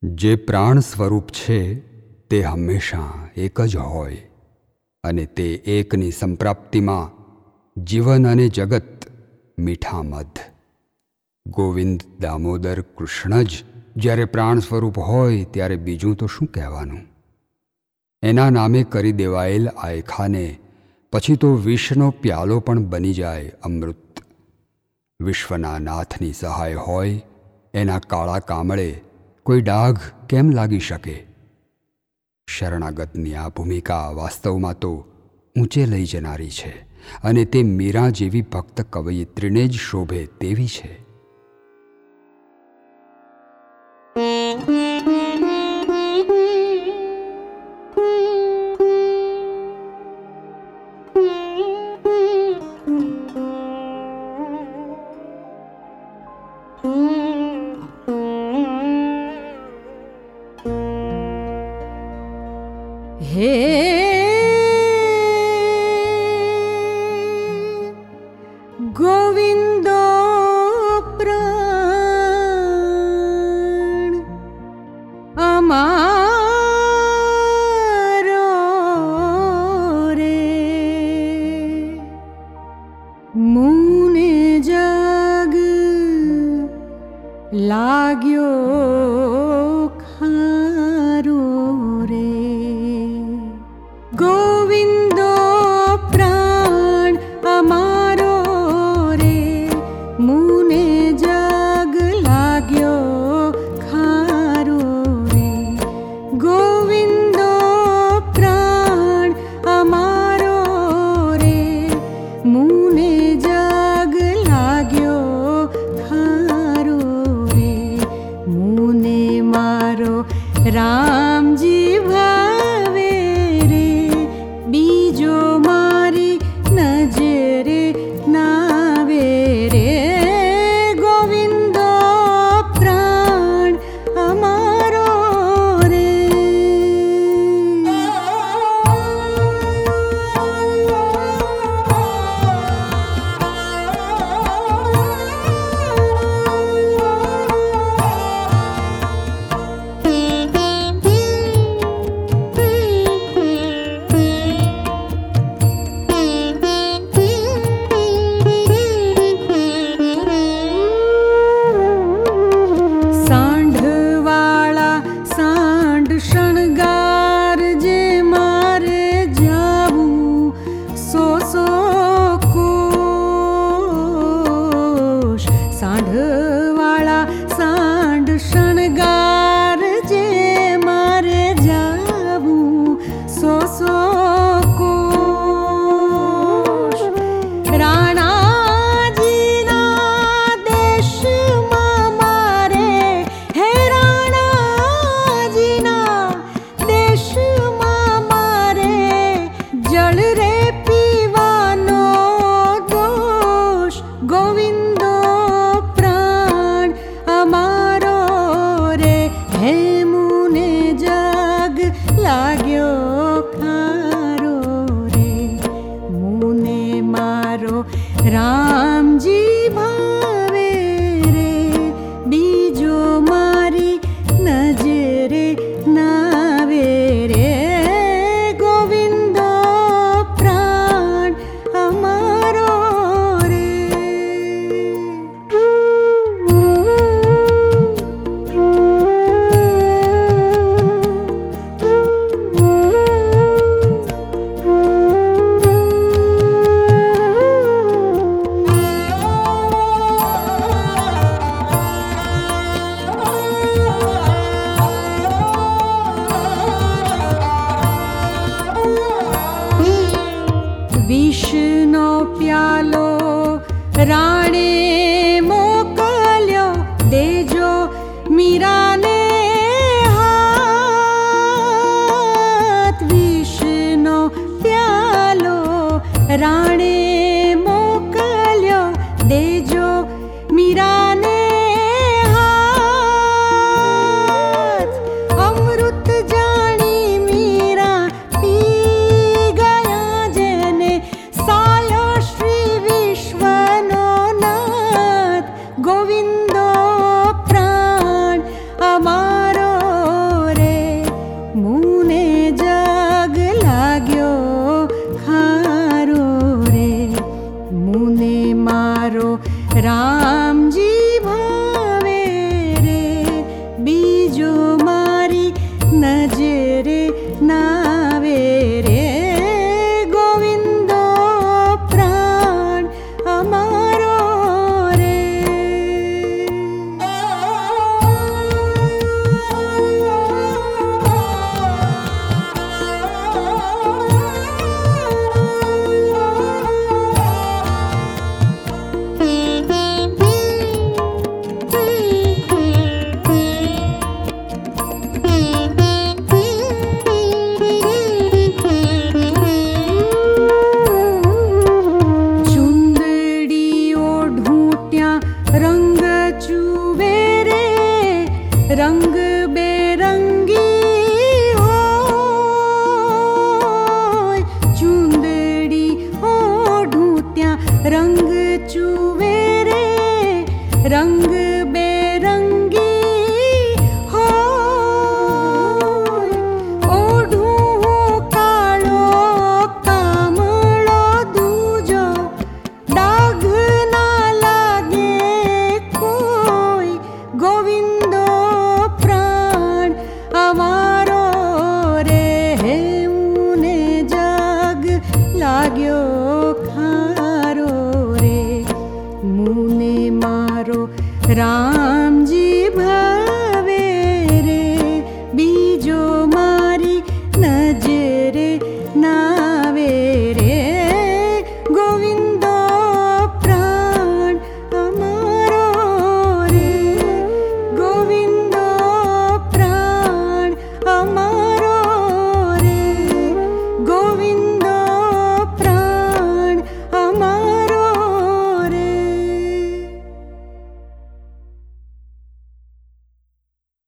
જે પ્રાણ સ્વરૂપ છે તે હંમેશા એક જ હોય અને તે એકની સંપ્રાપ્તિમાં જીવન અને જગત મીઠા મધ. ગોવિંદ દામોદર કૃષ્ણ જ જ્યારે પ્રાણ સ્વરૂપ હોય ત્યારે બીજું તો શું કહેવાનું. એના નામે કરી દેવાયેલ આયખાને પછી તો વિષનો પ્યાલો પણ બની જાય અમૃત. વિશ્વના નાથની સહાય હોય એના કાળા કામળે કોઈ ડાઘ કેમ લાગી શકે. શરણાગતની આ ભૂમિકા વાસ્તવમાં તો ઊંચે લઈ જનારી છે અને તે મીરા જેવી ભક્ત કવયિત્રીને જ શોભે તેવી છે. હે ગોવિંદો પ્રાણ અમારો રે, મુને જગ લાગ્યો ખારો રે. ગોવિંદો પ્રાણ અમારો રે, મુને જગ લાગ્યો ખારો રે. ગોવિંદો પ્રાણ અમારો રે, મુને જગ લાગ્યો ખારો રે. મુને મારો રામજી ભાવે રે, બીજો મારી નજરે નાવે રે. ગોવિંદો પ્રાણ અમારો રે. સાંઢવાળા સાંઢ શણગાર જે મારે જાવું સો કોશ. સાંઢવાળા સાંઢ શણગાર જે મારે જાવું સો કોશ. રાણાજીના દેશમાં મારે, હે રાણાજીના દેશમાં મારે જળ રે પીવાનો દોષ. ગોવિંદો પ્રાણ અમારો રે, હે મુને જગ લાગ્યો ખારો રે. મુને મારો રામજી ભાવે રે, બીજો મારી નજરે નાવે રે. ગોવિંદો પ્રાણ અમારો રે. વિષનો પ્યાલો રાણે મોકલ્યો, દેજો મીરાને હાથ. વિષનો પ્યાલો રાણે મોકલ્યો, દેજો મીરાને હાથ. અમૃત જાણી મીરા પી ગયા, જેને સાયો શ્રી વિશ્વનો નાથ. ગોવિંદો પ્રાણ અમારો बेरंगी होय, चुंदड़ी ओढ़ूं त्या रंग चुवे रे, रंग बेरंगी होय, ओढ़ूं काळो कामळो दूजो, डाघ ना लागे कोई, गोविंदो प्राण अमारो रे, हेऊने जग लाग्यो खारो रे, मुने मारो राम